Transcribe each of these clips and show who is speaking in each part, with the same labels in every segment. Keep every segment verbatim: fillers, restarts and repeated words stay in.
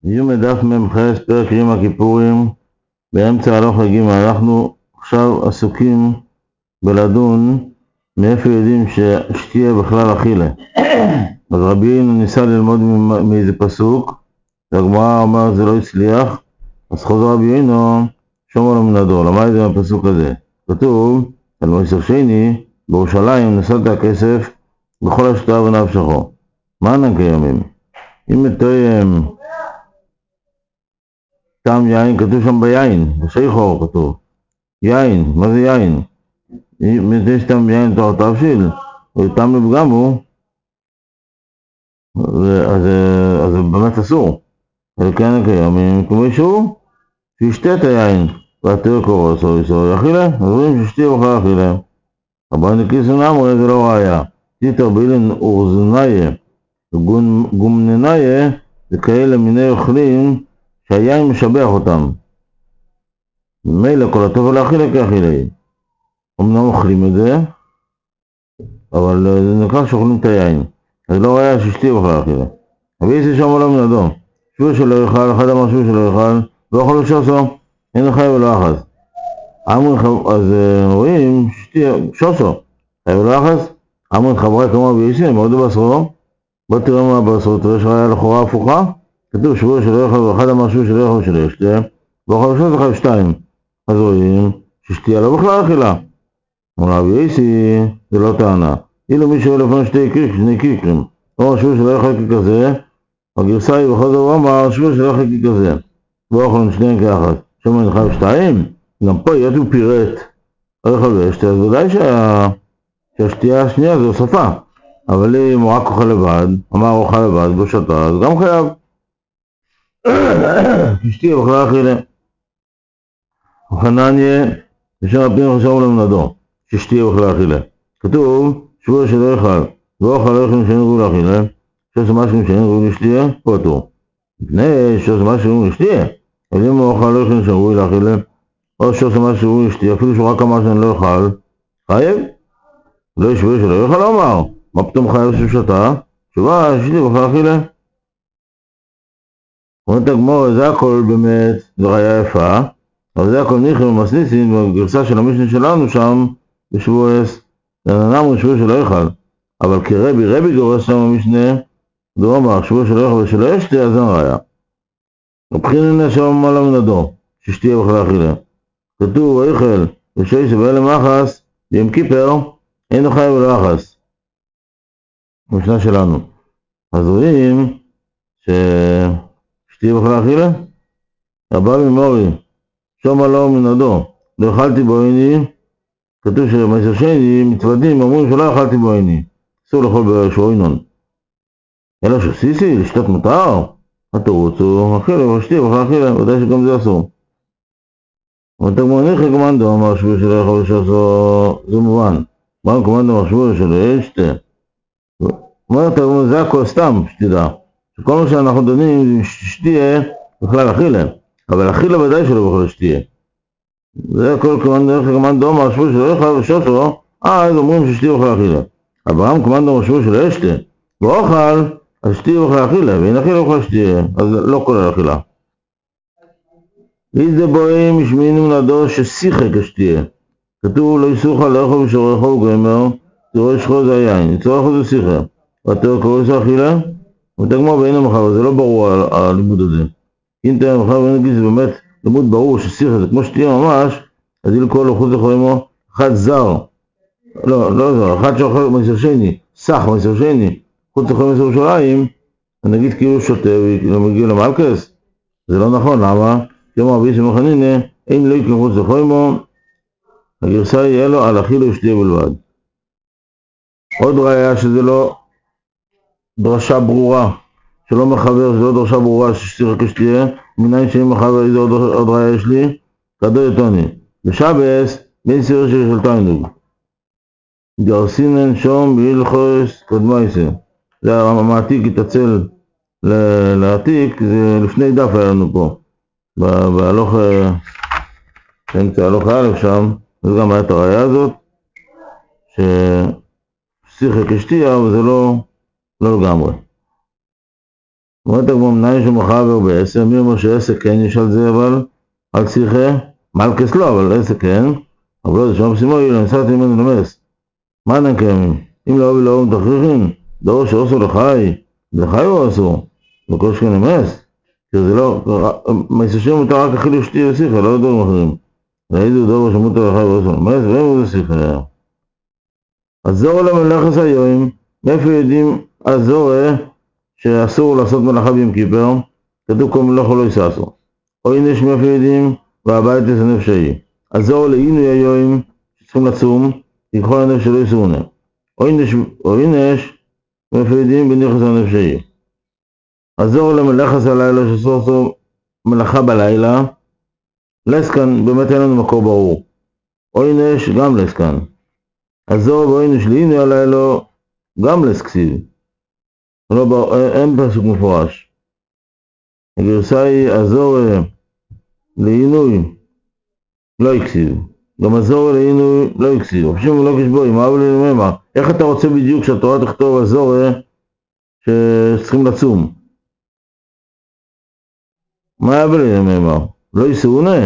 Speaker 1: יום דף ממחס פרק יום הכיפורים באמצע הלוך הגימה. אנחנו עכשיו עסוקים בלדון מאיפה יודעים ששתייה בכלל אכילה. אז רבינו ניסה ללמוד מאיזה פסוק, והגמרא אומר זה לא הצליח, אז חוזר רבינו שומר לו מנדו. למד את זה מהפסוק הזה, כתוב על מויסר שני בירושלים נסעת הכסף בכל השתאה ונפשכו. מה נקי ימים? אם מתויים טעם יין, כתוב שם ביין, בשייכו כתוב יין. מה זה יין? אם יש טעם יין תור תבשיל וטעם לפגם הוא, אז זה באמת אסור. וכן כיום כמו שהוא שישתה את היין והתר קורא סור יסור יחילה, אז רואים ששתיה בכלל אכילה. אבל נקיסון אמרה זה לא ראיה. תיתר בילן אורזנאיה וגומננאיה זה כאלה מיני אוכלים שהיין משבח אותם. ממילא כל הטוב לאכילה כאכילה. אמנם אוכלים את זה, אבל זה נקרא שאוכלים את היין. אז לא ראיה ששתיה בכלל אכילה. אבל יש שם עולם נדום. שבוע שלא יאכל, אחד אמר שבוע שלא יאכל, לא אוכל לשוסו, אין חי ולא אחז. אז רואים שתיה, שוסו, חי ולא אחז. אמרו חברי כמה בייסים, מאוד בבשרו, בוא תראה מה בבשרו, תראה שראיה לכאורה הפוכה, כתוב שבוע שלא יאכל, ואחד אמר שבוע שלא יאכל שלא ישתה, ואוכל לשוסו חי שתיים. אז רואים ששתיה לא בכלל אכילה. אמרו בייסי, זה לא טענה. אילו מי שואל לפני שתי קריק, שני קריקרים, אמרו שבוע שלא יאכל ככזה, הגרסה היא בכל דבר אמר שבוע שלא יאכל ככזה, ואוכלים שניהם כאחד. שומע חי שתיים, גם פה יתו פירט, לא יאכל וישתה, אז ודאי שה... שהשתייה השנייה זה הוספה, אבל אם הוא רק אוכל לבד, אמר אוכל לבד, בו שתה, אז גם חייב. שתייה בכלל אכילה. חנניה, בשם הפנים חשבו למנדו, ששתייה בכלל אכילה. כתוב, שבוע שלא יאכל, ואוכל לא יאכל שאין ראוי לאכילה, שעושה משהו שאין ראוי לשתייה, פוטו. לפני שעושה משהו לשתייה, אבל אם הוא אוכל לא יאכל שאין ראוי לאכילה, או שעושה משהו ראוי לשתייה, אפילו שהוא רק אמר שאני לא יאכל, חייב. לא ישבו שלא יוכל לומר, מה פתאום חייב ששתה? תשובה, שתיה בכלל אכילה. אומרת הגמרא, זה הכל באמת, זו ראיה יפה, אבל זה הכל ניחא ומסניסין, בגרסה של המשנה שלנו שם, בשבועס, אמרו שבוע שלא יאכל, אבל כרבי, רבי גורס שם המשנה, הוא אמר, שבוע שלא יאכל ושלא ישתה, אז אין ראיה. מבחיננה שם אמר למנדו, ששתיה בכלל אכילה. כתוב, ויאכל, ושוי שבאלה מחס, ביום כיפר, אין חי ולא אחס. במשנה שלנו. אז רואים ששתיה בכלל אכילה. הבא ממורי, שומע לו מנדו, לא אכלתי בו עיני, כתוב שמייסר שני מתוודים, אומרים שלא אכלתי בו עיני. אסור לאכול בשועינון. אלא שסיסי, לשתות מותר, התירוץ הוא אכילה, אבל שתיה בכלל אכילה, ודאי שגם זה אסור. אבל תגמור ניחא קומנדו, אמר שבוע שלא יכול לשעשו, זה מובן. מה קומנדו אמר שבוע שלא ישתה? אומרת, זה הכל סתם, שתדע. שכל מה שאנחנו דנים, שתיה בכלל אכילה. אבל אכילה ודאי שלא בכלל שתיה. זה הכל קומנדו אמר שבוע שלא יאכל ושעשו, אה, אז אומרים ששתיה בכלל אכילה. אברהם קומנדו אמר שבוע שלא ישתה. ואוכל, אז שתיה בכלל אכילה, ואין אכילה בכלל שתיה, אז לא כולל אכילה. איזה בואים משמיעים מנדו ששיחק השתיה. כתוב לא יסוכה לאכול ושורחו וגמר, תראו שחו זה היין, יצורכו זה שיחה. ואתה קורא זה אכילה? ותגמר בעין המחר, זה לא ברור הלימוד הזה. אם תהיה המחר ונגיד זה באמת לימוד ברור ששיחה זה כמו שתהיה ממש, אז יהיה לכל חוץ לחוימו אחד זר. לא, לא זר, אחד שאוכל מייסר שני, סח מייסר שני, חוץ לחוימו ירושלים, נגיד כאילו שוטה ומגיע למלכס. זה לא נכון, למה? כמו רבי שמעון חנינא, אין לא יקרה חוץ לחוימו, הגרסה היא אלו על אכילה ושתיה בלבד. עוד ראיה שזה לא דרשה ברורה, שלא מחבר, שזה לא דרשה ברורה ששיחק כשתיה, מניין שאני מחבר איזה עוד, עוד ראיה יש לי, כדו יתוני. בשבס, בין סיור של תיינוג. גרסינן שום בהלכוס קודמייסה. זה המעתיק יתעצל לעתיק, זה לפני דף היה לנו פה. בהלוך, באמצע הלוך א' שם, אז גם היה את הראיה הזאת, ששיחק כשתיה, אבל זה לא, לא לגמרי. אומרת כמו מנהל שמחבר בעשר, מי אומר שעסק כן יש על זה, אבל על שיחה, מלכס לא, אבל עסק כן, אבל לא זה שם פסימו יהיה, נמצאתי ממנו למס. מה נקם? אם לא אוהב לא מתכריכין, דור שעושו לחי, זה חי או אסור? וכל שכן למס? כי זה לא, מייסשים אותה רק אכילו שתי ושיחה, לא דברים אחרים. ראידו דור שמות לחי ואוסו למס, והם זה שיחה. הזור למלאכס היום, מאיפה יודעים הזור שאסור לעשות מלאכה ביום כיפר? כתוב כל מלאכה לא יסעשו. או הנה יש מאיפה יודעים והבית יש הנפשי. הזור לעינוי היום שצריכים לצום, יקחו הנפש שלא יסעונה. או הנה יש מאיפה יודעים בנכס הנפשי. הזור למלאכס הלילה שאסור לעשות מלאכה בלילה, לסקן באמת אין לנו מקור ברור. או הנה יש גם לסקן. הזור ואו הנה שלעינוי הלילה גם לסקסיב. לא, אין פסוק מפורש. הגרסה היא הזור לעינוי לא יקסיב. גם הזור לעינוי לא יקסיב. פשוט לא כשבוי, מה אולי לממה? איך אתה רוצה בדיוק שהתורה תכתוב הזור שצריכים לצום? מה אולי לממה? לא יסעונה.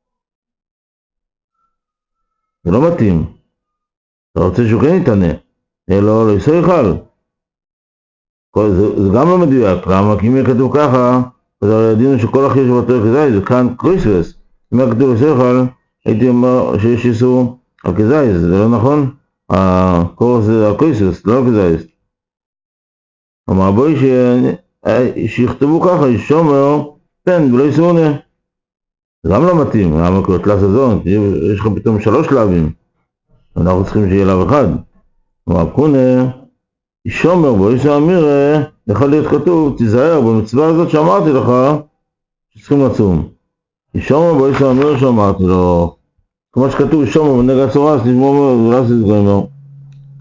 Speaker 1: זה לא מתאים. אתה רוצה שהוא כן יתענה. אלא לא יסעו יחל. זה, זה גם לא מדויק. למה? כי אם יהיה כתוב ככה, אז הרי ידינו שכל אחי שבתור כזי, זה כאן קריסווס. אם היה כתוב יסעו הייתי אומר שיש איסור על כזייס, זה לא נכון? הקורס זה הקריסוס, לא על כזייס. אמר בואי ש... שיכתבו ככה, שומר פן ולא יסעונה. זה גם לא מתאים, למה כאילו תלס הזון, יש לך פתאום שלוש שלבים, אנחנו צריכים שיהיה לב אחד. אמר קונה, שומר בואי שאמירה, יכול להיות כתוב, תיזהר במצווה הזאת שאמרתי לך, שצריכים לצום. שומר בואי שאמירה שאמרתי לו, כמו שכתוב שומר ונגע צורס, נשמור מרס את גוימר.